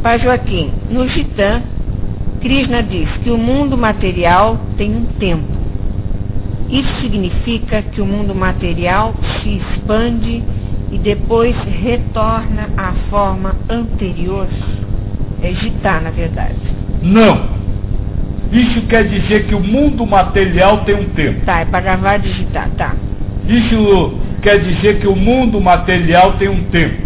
Pai Joaquim, no Gitã, Krishna diz que o mundo material tem um tempo. Isso significa que o mundo material se expande e depois retorna à forma anterior? É Gitã, na verdade. Não. Isso quer dizer que o mundo material tem um tempo. Tá, é para gravar de Gitã, tá. Isso quer dizer que o mundo material tem um tempo.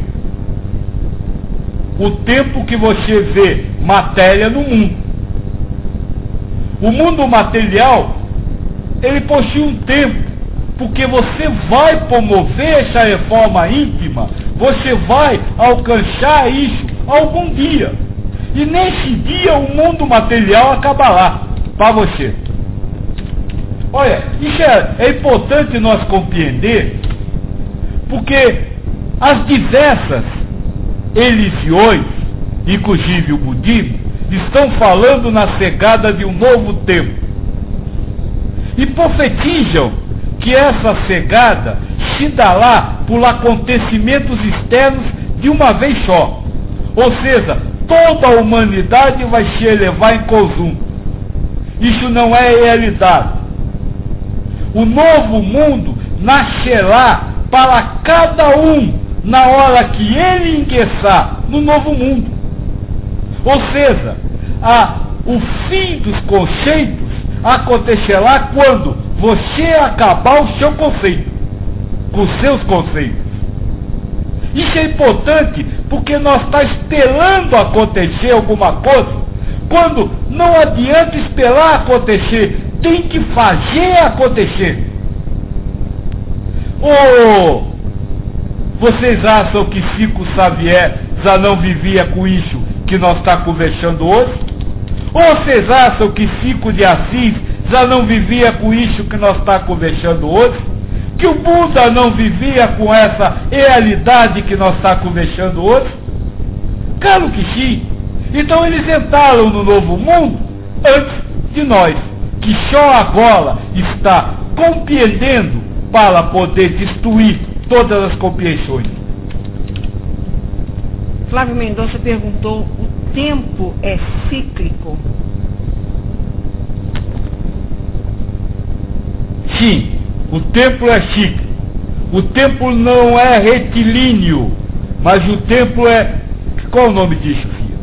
O tempo que você vê matéria no mundo. O mundo material, ele possui um tempo, porque você vai promover essa reforma íntima, você vai alcançar isso algum dia. E nesse dia o mundo material acabará para você. Olha, isso é importante nós compreender, porque as diversas religiões, inclusive o budismo, estão falando na chegada de um novo tempo. E profetizam que essa chegada se dará por acontecimentos externos de uma vez só. Ou seja, toda a humanidade vai se elevar em conjunto. Isso não é realidade. O novo mundo nascerá para cada um na hora que ele ingressar no novo mundo. Ou seja, o fim dos conceitos acontecerá quando você acabar o seu conceito, com os seus conceitos. Isso é importante porque nós estamos esperando acontecer alguma coisa, quando não adianta esperar acontecer, tem que fazer acontecer. Ou vocês acham que Chico Xavier já não vivia com isso que nós estamos conversando hoje? Ou vocês acham que Chico de Assis já não vivia com isso que nós estamos conversando hoje? Que o Buda não vivia com essa realidade que nós estamos conversando hoje? Claro que sim. Então eles entraram no novo mundo antes de nós, que só agora está compreendendo para poder destruir todas as compreensões. Flávio Mendonça perguntou: o tempo é cíclico? Sim, o tempo é cíclico. O tempo não é retilíneo, mas o tempo é... Qual o nome disso, filha?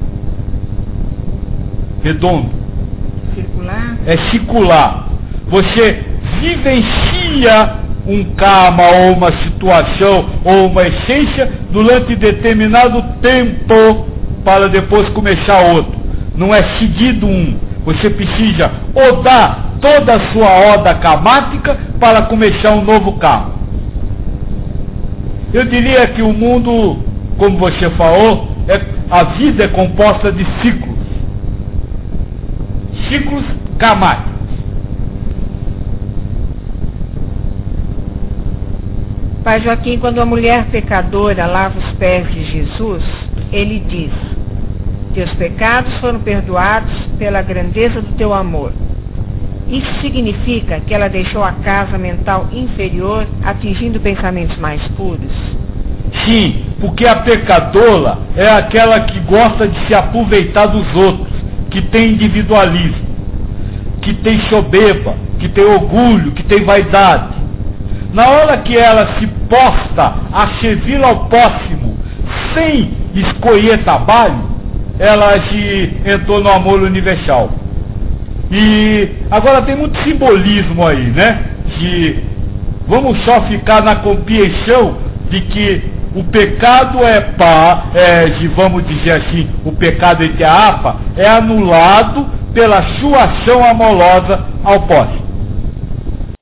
Redondo. Circular? É circular. Você vivencia um karma ou uma situação ou uma essência durante determinado tempo para depois começar outro. Não é seguido um. Você precisa rodar toda a sua oda karmática para começar um novo karma. Eu diria que o mundo, como você falou, a vida é composta de ciclos. Ciclos karmáticos. Pai Joaquim, quando a mulher pecadora lava os pés de Jesus, ele diz: teus pecados foram perdoados pela grandeza do teu amor. Isso significa que ela deixou a casa mental inferior, atingindo pensamentos mais puros? Sim, porque a pecadora é aquela que gosta de se aproveitar dos outros, que tem individualismo, que tem soberba, que tem orgulho, que tem vaidade. Na hora que ela se posta a servir ao próximo sem escolher trabalho, ela se entrou no amor universal. E agora tem muito simbolismo aí, né? De vamos só ficar na compreensão de que o pecado vamos dizer assim, o pecado entre a APA é anulado pela sua ação amorosa ao próximo.